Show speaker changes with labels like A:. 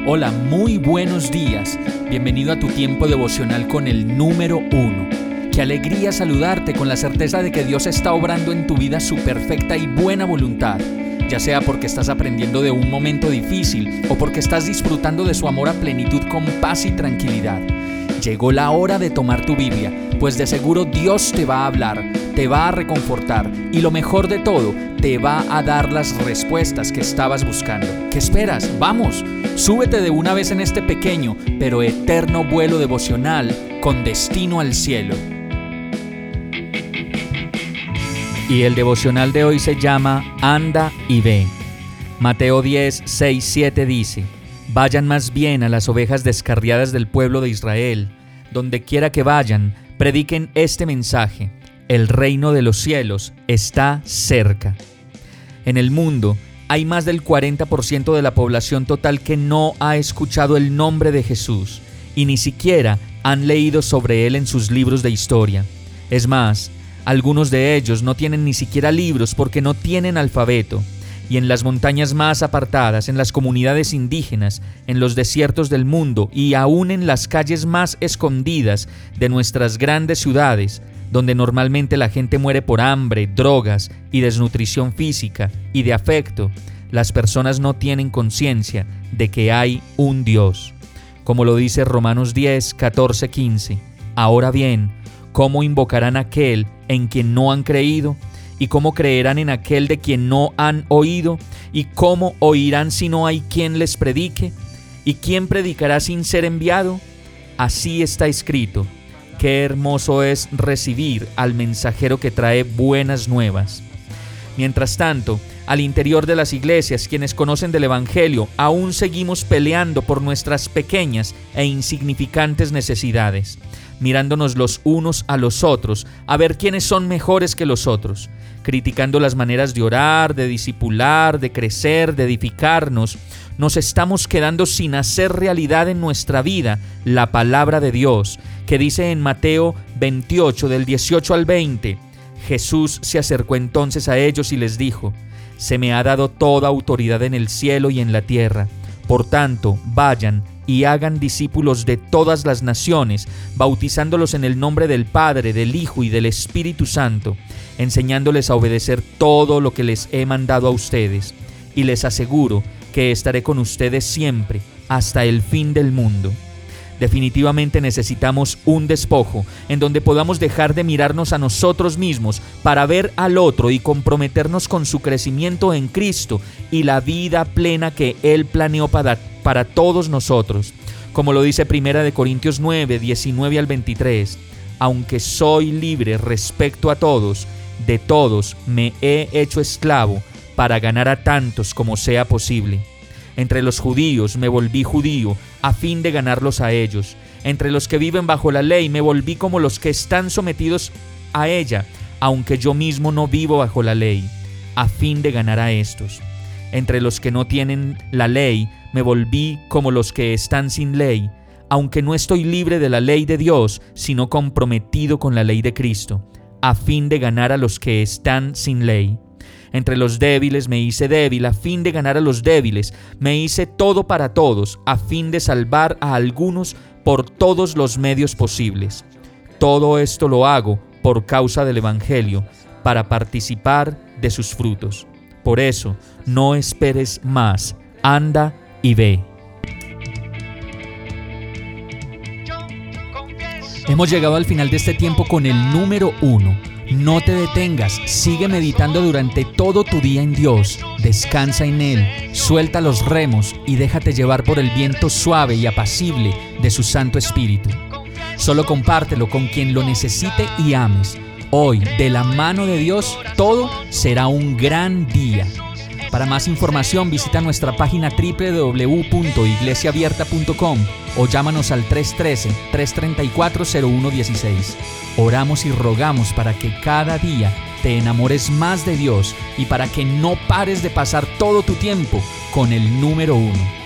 A: Hola, muy buenos días. Bienvenido a tu tiempo devocional con el número 1. Qué alegría saludarte con la certeza de que Dios está obrando en tu vida su perfecta y buena voluntad, ya sea porque estás aprendiendo de un momento difícil o porque estás disfrutando de su amor a plenitud con paz y tranquilidad. Llegó la hora de tomar tu Biblia, pues de seguro Dios te va a hablar, te va a reconfortar y lo mejor de todo, te va a dar las respuestas que estabas buscando. ¿Qué esperas? ¡Vamos! Súbete de una vez en este pequeño pero eterno vuelo devocional con destino al cielo. Y el devocional de hoy se llama Anda y ve. Mateo 10, 6, 7 dice: Vayan más bien a las ovejas descarriadas del pueblo de Israel. Donde quiera que vayan, prediquen este mensaje: el reino de los cielos está cerca. En el mundo hay más del 40% de la población total que no ha escuchado el nombre de Jesús y ni siquiera han leído sobre él en sus libros de historia. Es más, algunos de ellos no tienen ni siquiera libros porque no tienen alfabeto. Y en las montañas más apartadas, en las comunidades indígenas, en los desiertos del mundo y aún en las calles más escondidas de nuestras grandes ciudades, donde normalmente la gente muere por hambre, drogas y desnutrición física y de afecto, las personas no tienen conciencia de que hay un Dios. Como lo dice Romanos 10, 14, 15. Ahora bien, ¿cómo invocarán a aquel en quien no han creído? ¿Y cómo creerán en aquel de quien no han oído? ¿Y cómo oirán si no hay quien les predique? ¿Y quién predicará sin ser enviado? Así está escrito: qué hermoso es recibir al mensajero que trae buenas nuevas. Mientras tanto, al interior de las iglesias, quienes conocen del Evangelio, aún seguimos peleando por nuestras pequeñas e insignificantes necesidades, mirándonos los unos a los otros a ver quiénes son mejores que los otros, criticando las maneras de orar, de discipular, de crecer, de edificarnos. Nos estamos quedando sin hacer realidad en nuestra vida la palabra de Dios, que dice en Mateo 28, del 18 al 20, Jesús se acercó entonces a ellos y les dijo: Se me ha dado toda autoridad en el cielo y en la tierra. Por tanto, vayan y hagan discípulos de todas las naciones, bautizándolos en el nombre del Padre, del Hijo y del Espíritu Santo, enseñándoles a obedecer todo lo que les he mandado a ustedes. Y les aseguro que estaré con ustedes siempre, hasta el fin del mundo. Definitivamente necesitamos un despojo en donde podamos dejar de mirarnos a nosotros mismos para ver al otro y comprometernos con su crecimiento en Cristo y la vida plena que Él planeó para todos nosotros. Como lo dice 1 Corintios 9, 19 al 23, aunque soy libre respecto a todos, de todos me he hecho esclavo para ganar a tantos como sea posible. Entre los judíos me volví judío a fin de ganarlos a ellos. Entre los que viven bajo la ley me volví como los que están sometidos a ella, aunque yo mismo no vivo bajo la ley, a fin de ganar a estos. Entre los que no tienen la ley me volví como los que están sin ley, aunque no estoy libre de la ley de Dios, sino comprometido con la ley de Cristo, a fin de ganar a los que están sin ley. Entre los débiles me hice débil a fin de ganar a los débiles. Me hice todo para todos a fin de salvar a algunos por todos los medios posibles. Todo esto lo hago por causa del Evangelio, para participar de sus frutos. Por eso, no esperes más. Anda y ve. Hemos llegado al final de este tiempo con el número 1. No te detengas, sigue meditando durante todo tu día en Dios, descansa en Él, suelta los remos y déjate llevar por el viento suave y apacible de su Santo Espíritu. Solo compártelo con quien lo necesite y ames. Hoy, de la mano de Dios, todo será un gran día. Para más información visita nuestra página www.iglesiaabierta.com o llámanos al 313-334-0116. Oramos y rogamos para que cada día te enamores más de Dios y para que no pares de pasar todo tu tiempo con el número 1.